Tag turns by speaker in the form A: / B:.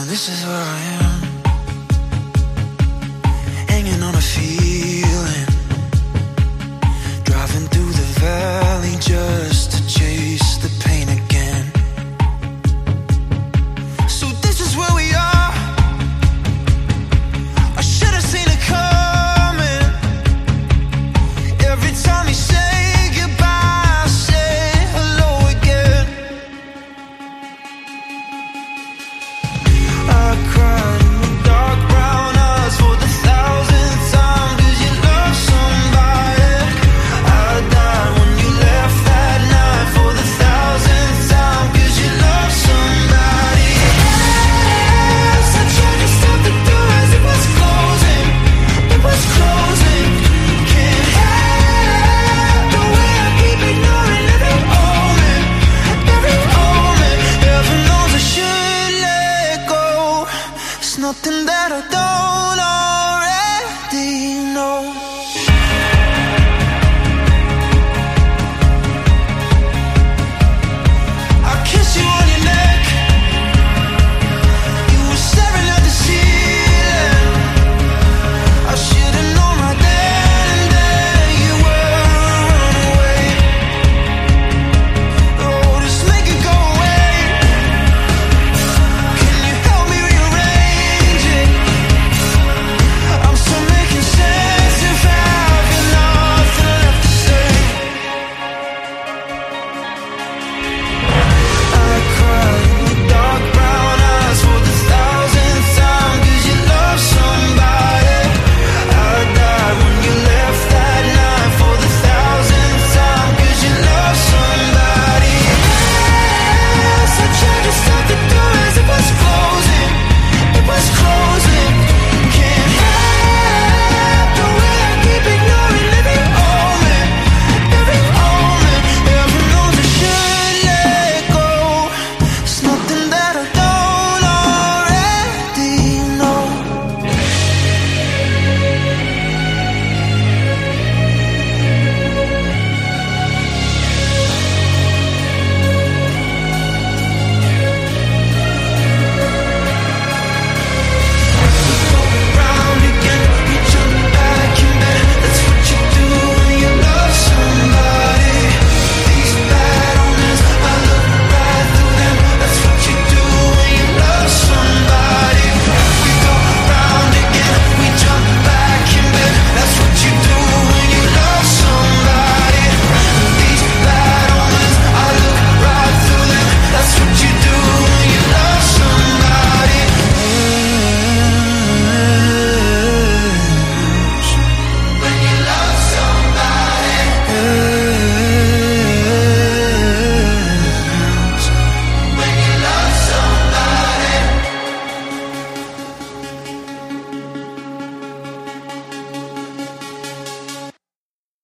A: this is where I am, hanging on a feeling, driving through the valley just to chase the pain again. So this is where we are. I should have seen it coming. Every time you say goodbye, I say hello again. I cried in the dark brown eyes for the 1,000th time, 'cause you love somebody. I died when you left that night for the 1,000th time, 'cause you love somebody else. I tried to stop the door as it was closing. It was closing. Can't help the way I keep ignoring every omen. Every omen. Heaven knows I should let go. It's nothing that I don't